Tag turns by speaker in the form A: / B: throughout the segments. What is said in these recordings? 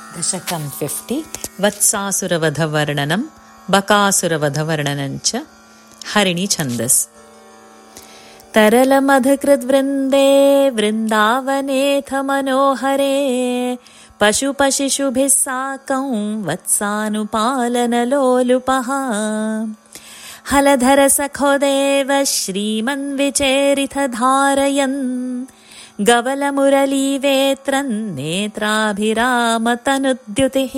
A: दशकं 50 वत्सासुरवधवर्णनं बकासुरवधवर्णनञ्च हरिणी छन्दस्। तरलमधकृद्वृन्दे वृन्दावनेऽथ मनोहरे पशुपशिशुभिः साकं वत्सानुपालनलोलुपः हलधर सखो देव श्रीमन्विचेरिथ धारयन् गवलमुरलीवेत्रन् नेत्राभिरामतनुद्युतिः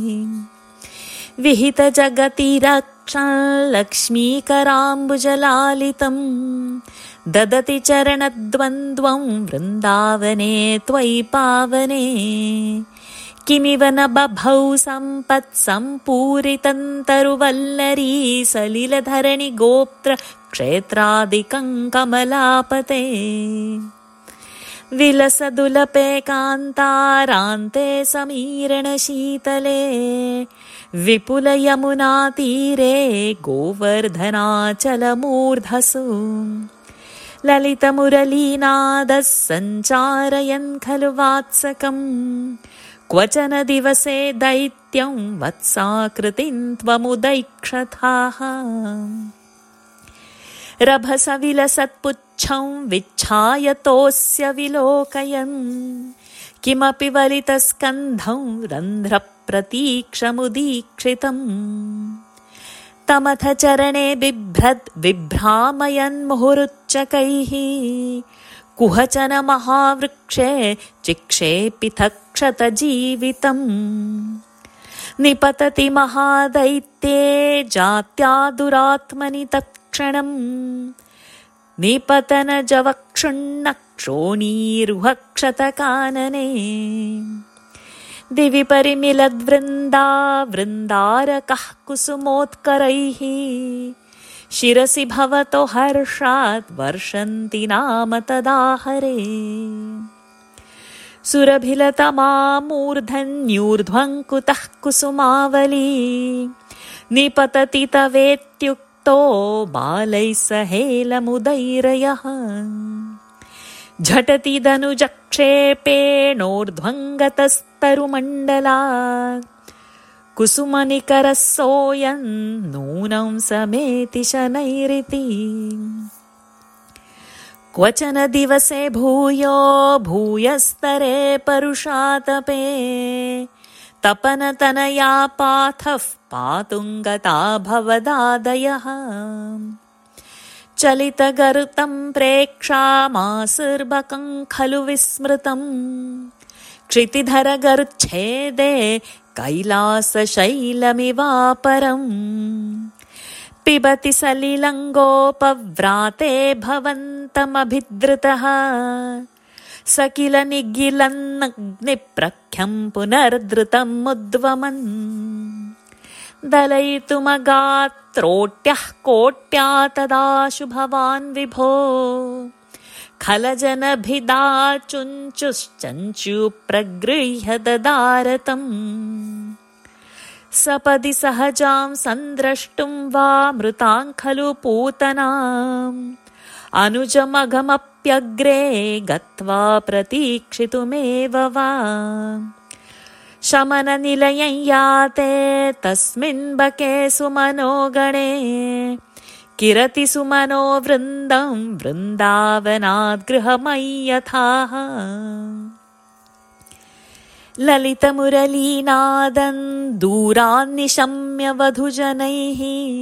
A: विहितजगतिरक्षन् लक्ष्मीकराम्बुजलालितं ददति चरणद्वन्द्वं वृन्दावने त्वयि पावने किमिव न बभौ सम्पत्सम्पूरितं तरुवल्लरी सलिलधरणि गोप्त्र क्षेत्रादिकं कमलापते विलसदुलपे कान्तारान्ते समीरणशीतले विपुलयमुनातीरे गोवर्धनाचलमूर्धसु ललितमुरलीनादः सञ्चारयन् खलु वात्सकम् क्वचन दिवसे दैत्यं वत्साकृतिं त्वमुदैक्षथाः रभसविलसत्पुच्छं विच्छायतोऽस्य विलोकयन् किमपि वलितस्कन्धं रन्ध्रप्रतीक्षमुदीक्षितम् तमथ चरणे बिभ्रामयन् मुहुरुच्चकैः कुहचन महावृक्षे चिक्षेपितक्षतजीवितम् निपतति महादैत्ये जात्या दुरात्मनि तत्क्षणम् निपतनजवक्षुण्णक्षोणीरुहक्षतकानने दिवि परिमिलद्वृन्दारकः कुसुमोत्करैः शिरसि भवतो हर्षात् वर्षन्ति नाम तदाहरे सुरभिलतमामूर्धन्यूर्ध्वङ्कुतः कुसुमावली निपतति तवेत्युक्तो बालैः सहेलमुदैरयः झटति दनुजक्षेपेणोर्ध्वङ्गतस्तरुमण्डलात् कुसुमनिकरः सोऽयन् नूनं समेति शनैरिति क्वचन दिवसे भूयो भूयस्तरे परुषातपे तपनतनया पाथः पातुङ्गता भवदादयः चलितगरुतं प्रेक्षामासुर्बकं खलु विस्मृतम् क्षितिधरगरुच्छेदे कैलासशैलमिवापरम् पिबति सलिलङ्गोपव्राते भवन्तमभिद्रुतः स किल निगिलन्नग्निप्रख्यं पुनर्धृतम् उद्वमन् दलयितुमगात्रोट्यः कोट्या तदा शुभवान् विभो खलजनभिदाचुञ्चुश्चञ्चु प्रगृह्य ददारतम् सपदि सहजां सन्द्रष्टुं वा मृतां खलु पूतनाम् अनुजमघमप्यग्रे गत्वा प्रतीक्षितुमेव वा शमननिलयं याते तस्मिन् बके सुमनो गणे किरति सुमनो वृन्दं वृन्दावनाद् गृहमय्यथाः ललितमुरलीनादं दूरान्निशम्य वधुजनैः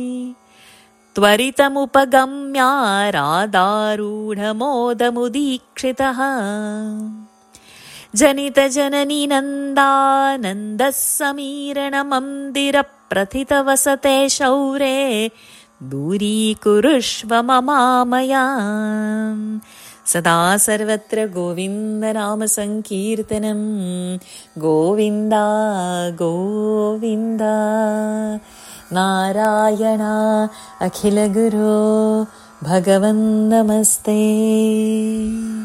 A: त्वरितमुपगम्या राधारूढमोदमुदीक्षितः जनितजननी नन्दानन्दः समीरणमन्दिरप्रथितवसते शौरे दूरीकुरुष्व ममामयाम् सदा सर्वत्र गोविन्दनामसङ्कीर्तनं गोविन्द गोविन्द नारायण अखिलगुरो भगवन् नमस्ते।